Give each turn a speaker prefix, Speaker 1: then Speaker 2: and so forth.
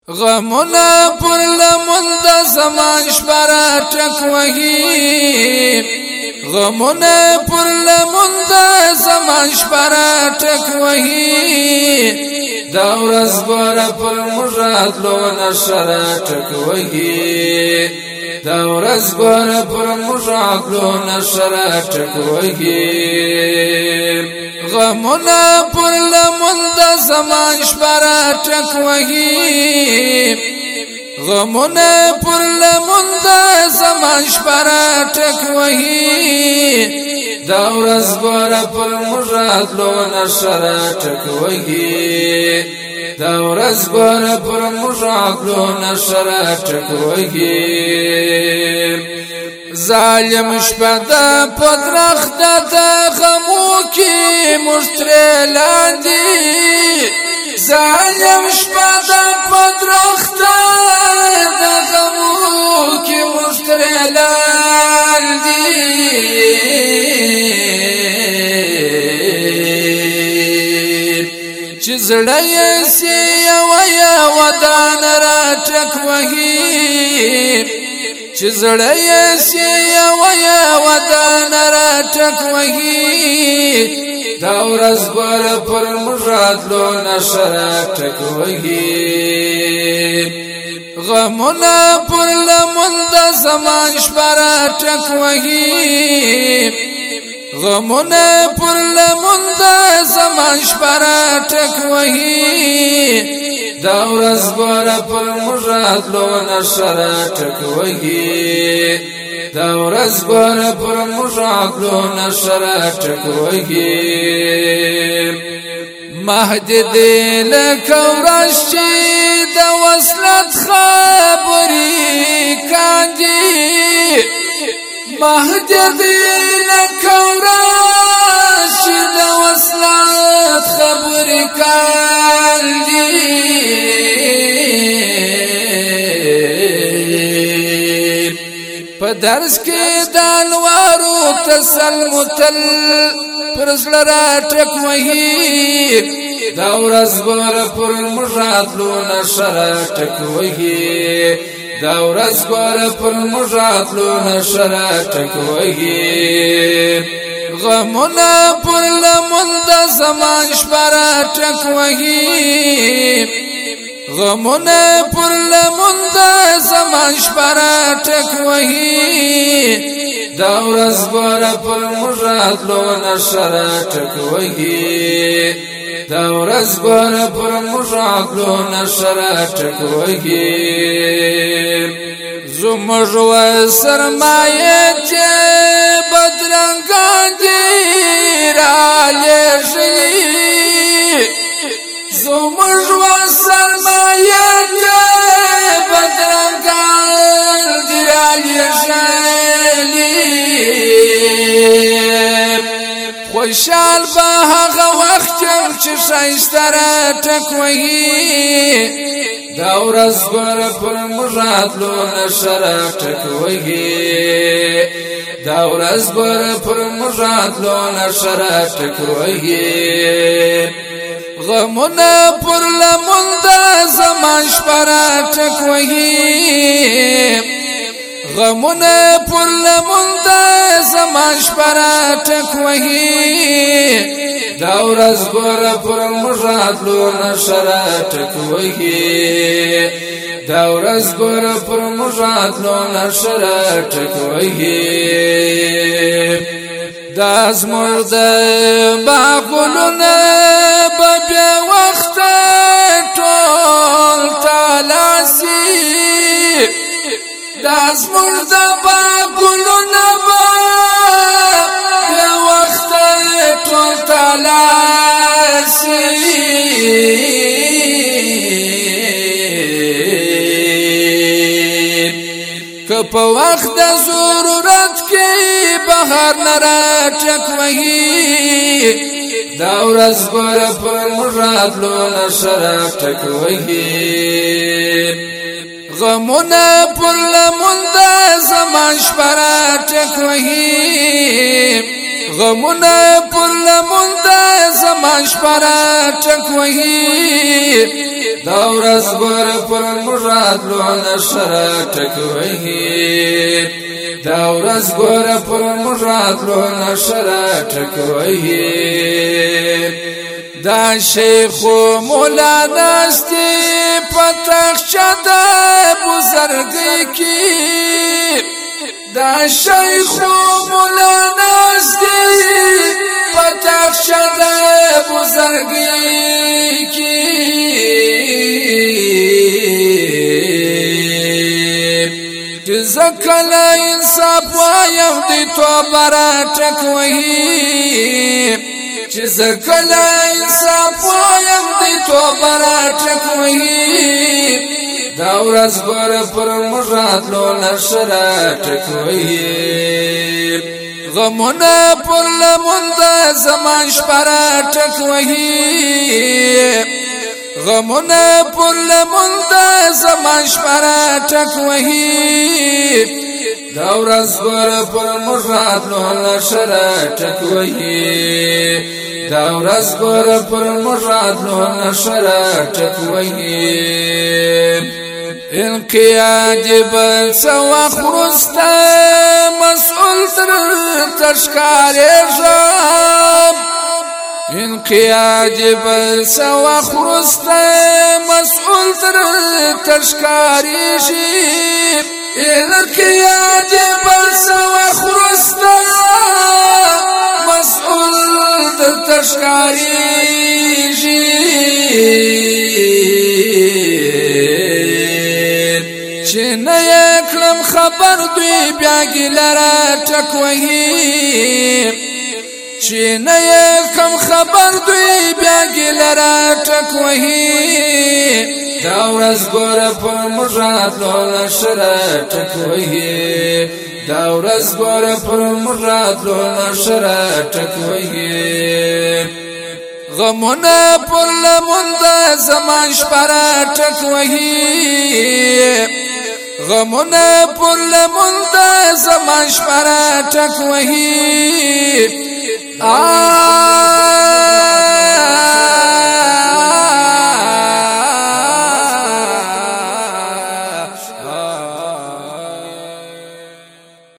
Speaker 1: غمنا پر لمن د زمان شپره ټک وهي غمنا پر لمن د زمان شپره ټک وهي دا ورځ بره پر مراد لو نشره ټک وهي دا ورځ بره پر مراد لو نشره ټک وهي غمنا پر لمن د زمان شپره ټک وهي غمنا پر لمن د زمان شپره ټک وهي دا ورځ بره پر مراد لو نشره ټک وهي دا ورځ بره پر مراد لو نشره ټک وهي ظالم شپدا پدرخت د غمو کې مشترلاندي ظالم شپدا پدرخت د غمو کې مشترلاندي چې زړه یې سی یا ودان را ټک وهي چې زړه یې سی یا ودان را ټک وهي دا ورځ بره پر مراد لو نشره ټک وهي غمنا پر لمن د زمان شپره ټک وهي غمنا پر لمن د زمان شپره ټک وهي دا ورځ بره پر مراد لو نشره ټک وهي دا ورځ بره پر مراد لو نشره ټک وهي مهد دل کورش د وصلت خبري کاندي مهد دل کورش د وصلت خبري کاندي په درس کې دالوارو تسلمتل پرزلرا ټک وهي دا ورځ بره پر مراد لو نشره ټک وهي دا ورځ بره پر مراد لو نشره ټک وهي غمنا پر لمن د زمان شپره ټک وهي غمنا پر لمن د زمان شپره ټک وهي دا ورځ بره پر مراد لو نشره ټک وهي دا ورځ بره پر مراد لو نشره ټک وهي زموږ سرمایه چې بدرنګان دي را لېږلي زموږ سرمایه چې بدرنګان دي را لېږلي خوشحال به هغه وخت چې ښایسته را ټک وهي دا ورځ بره پر مراد لو نشره ټک وهي دا ورځ بره پر مراد لو نشره ټک وهي غمنا پر لمن د زمان شپره ټک وهي غمنا پر لمن د زمان شپره ټک وهي دا ورځ بره پر مراد لو نشره ټک وهي دا ورځ بره پر مراد لو نشره ټک وهي دا زموږ د باغونو به بیا وخت ټول تالاسي دا زموږ د باغونو به بیا وخت ټول تالاسي که په وخت د ضرورت کې بهر نه را ټک وهي دا ورځ بره پر مراد لو نشره ټک وهي غمنا پر لمن د زمان شپره ټک وهي غمنا پر لمن د زمان شپره ټک وهي دا ورځ ګور پر مراد لو نشر ټکوي دا ورځ ګور پر مراد لو نشر ټکوي دا شیخ مولانا استی پتخ شد بزرگی کی دا شیخ مولانا استی پتخ شد بزرگی کی جزکل انصاف وایم دی تو برا ټکوي جزکل انصاف وایم دی تو برا ټکوي دا ورځ ګور پر مراد لو نشر ټکوي غمونه پر لمن د زمان شپره ټکوي غمونه پر لمن د زمان شپره ټکوي دا ورځ ګور پر مراد لو نشر ټکوي دا ورځ ګور پر مراد لو نشر ټکوي انقیاد بل سوا خرستا مسئول تر تشکاری شام انقیاد بل سوا خرستا مسئول تر تشکاری شیم انقیاد بل سوا خرستا مسئول تر تشکاری شیم نه کلم خبر دوی بیا ګلرا ټکوي چې نه کم خبر دوی بیا ګلرا ټکوي دا ورځ ګور پر مراد لو نشر ټکوي دا ورځ ګور پر مراد لو نشر ټکوي غمونه پر لمن د زمان شپره ټکوي غمونه پر لمن د زمان شپره ټکوي